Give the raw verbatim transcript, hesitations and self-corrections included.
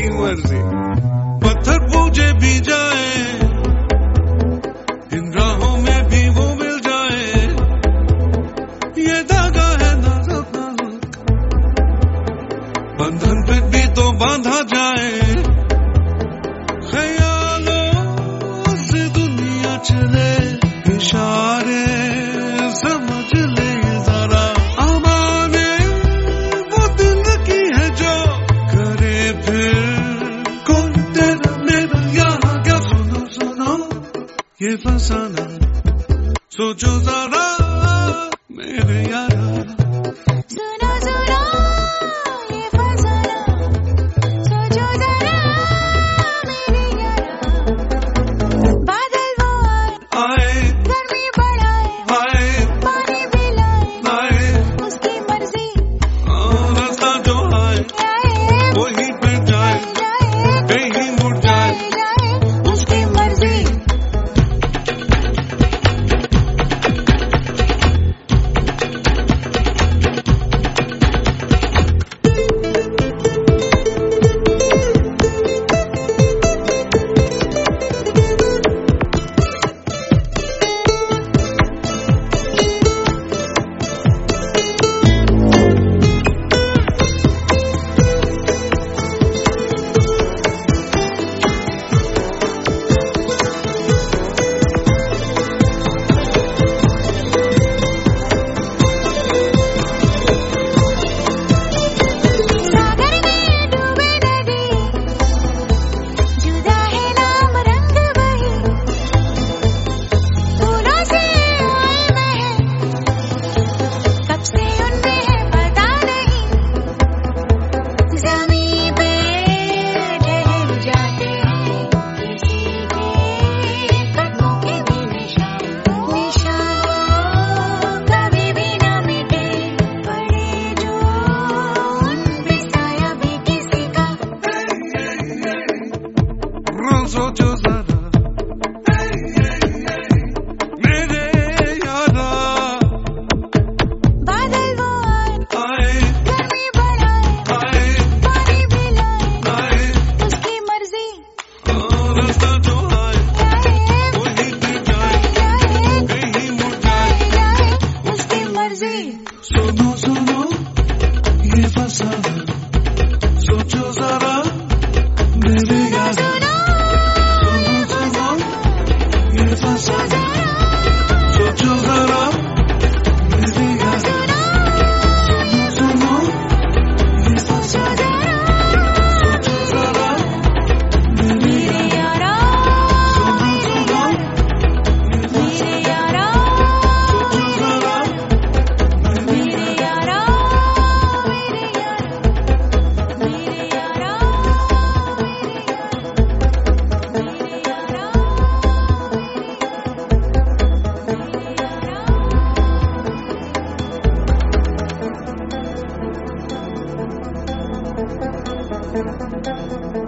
तेरी मर्जी। पत्थर पूजे भी जाए, इन राहों में भी वो मिल जाए, ये धागा है नाजुक नाजुक, बंधन पे भी तो बांधा जाए। ख्यालों से दुनिया चले, इशारे समझ ले जरा, अमाने वो दिल की है जो करे फिर कौन तेरा मेरा यहाँ क्या। सुनो सुनो ये फसाना, सोचो जरा मेरे यारा। सुनो सुनो ये फसाना, सोचो जरा मेरे यारा। बादल वो आए, आए गर्मी बढ़ाए, आए पानी भी लाए, आए, उसकी मर्जी। रास्ता जो आए आए वही पे जाए, जाए कहीं मुड़ जाए। जाए उसकी मर्जी। सागर में डूबे नदी, जुदा है नाम रंग वही, फूलों से आए महल, कब से उनमें है पता नहीं, ज़मीं पे ठहर जाते हैं किसी के कदमों के भी निशान, निशान कभी भी ना मिटे, पड़े जो उन पे साया भी किसी का। सोचो जरा मेरे यारा। बादल वो आए, आए गर्मी बढ़ाए, आए पानी भी लाए, आए, उसकी मर्जी। रास्ता जो आए आए वही पे जाए, जाए कहीं मुड़ जाए। जाए उसकी मर्जी। सुनो सुनो ये फसाना, सोचो जरा मेरे यारा। सुनो सुनो सुनो ये फसाना, सोचो जरा मेरे यारा। सुनो सुनो ये फसाना, सोचो जरा मेरे मेरे यारा। यारा, सुनो मेरे सुनो यारा, ये मेरे फसाना, यारा, सोचो जरा मेरे मेरे यारा, मेरे यारा, मेरे यारा, मेरे यारा।